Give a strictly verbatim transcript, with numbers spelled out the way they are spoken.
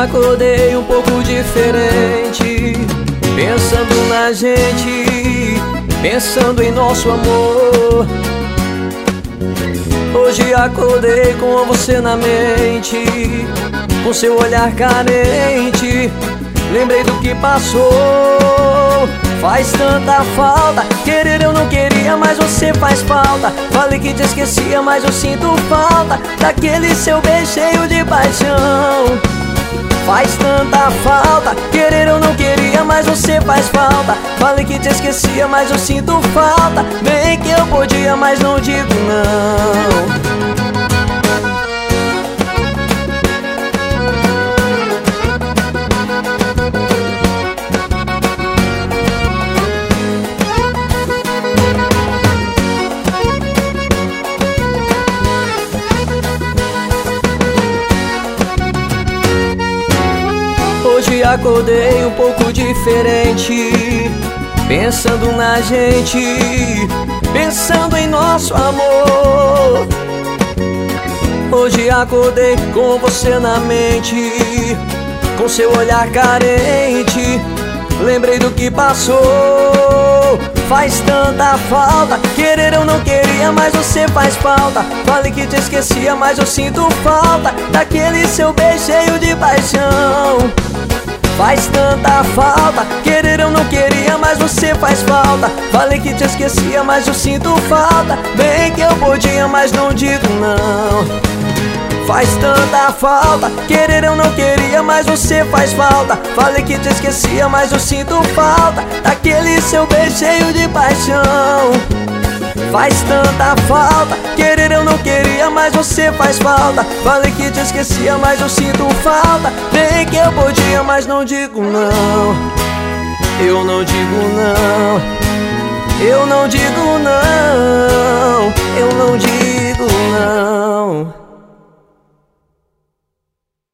acordei um pouco diferente, pensando na gente, pensando em nosso amor. Hoje acordei com você na mente, com seu olhar carente. Lembrei do que passou, faz tanta falta. Querer eu não queria, mas você faz falta. Falei que te esquecia, mas eu sinto falta daquele seu beijo cheio de paixão. Faz tanta falta. Querer eu não queria, mas você faz falta. Falei que te esquecia, mas eu sinto falta. Bem que eu podia, mas não digo não. Hoje acordei um pouco diferente, pensando na gente, pensando em nosso amor. Hoje acordei com você na mente, com seu olhar carente. Lembrei do que passou, faz tanta falta. Querer eu não queria, mas você faz falta. Falei que te esquecia, mas eu sinto falta daquele seu beijo cheio de paixão. Faz tanta falta. Querer eu não queria, mas você faz falta. Falei que te esquecia, mas eu sinto falta. Bem que eu podia, mas não digo não. Faz tanta falta. Querer eu não queria, mas você faz falta. Falei que te esquecia, mas eu sinto falta daquele seu beijo cheio de paixão. Faz tanta falta. Querer eu não queria, mas você faz falta. Falei que te esquecia, mas eu sinto falta. Bem que eu podia, mas não digo não. Eu não digo não. Eu não digo não. Eu não digo não.